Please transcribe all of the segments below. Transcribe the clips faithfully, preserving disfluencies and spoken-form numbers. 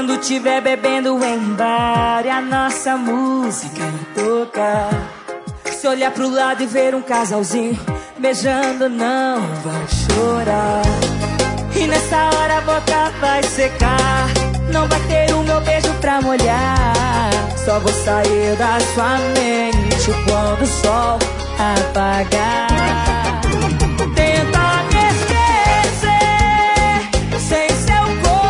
Quando tiver bebendo em um bar e a nossa música tocar, se olhar pro lado e ver um casalzinho beijando, não vai chorar. E nessa hora a boca vai secar, não vai ter o meu beijo pra molhar. Só vou sair da sua mente quando o sol apagar. Tenta me esquecer sem seu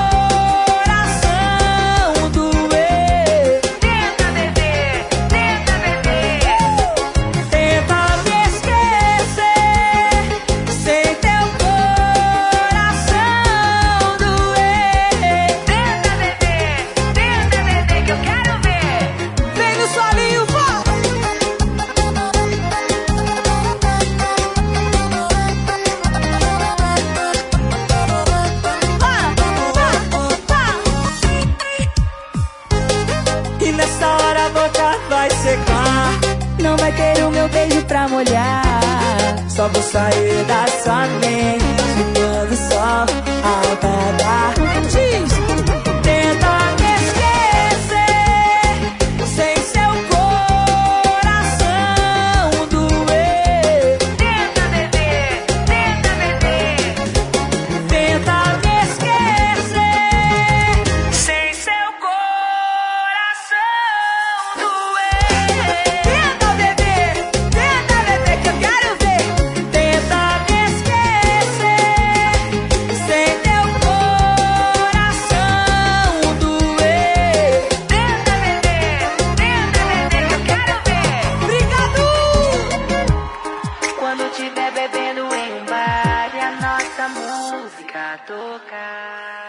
coração doer. Tenta beber, tenta beber. Tenta me esquecer sem teu coração doer. Tenta beber, tenta beber que eu quero ver. Vem no solinho, vó! E nessa hora a boca vai secar, não vai ter o meu beijo pra molhar. Só vou sair da sua mente quando o sol apagar. Diz! Tenta me esquecer sem seu coração doer. Tenta beber, tenta beber. Tenta me esquecer Sem seu coração doer. Tenta beber, tenta beber que eu quero ver. Tenta me esquecer sem teu coração doer. Tenta beber, tenta beber que eu quero ver. Obrigado! Quando tiver bebendo em um bar e a nossa música tocar.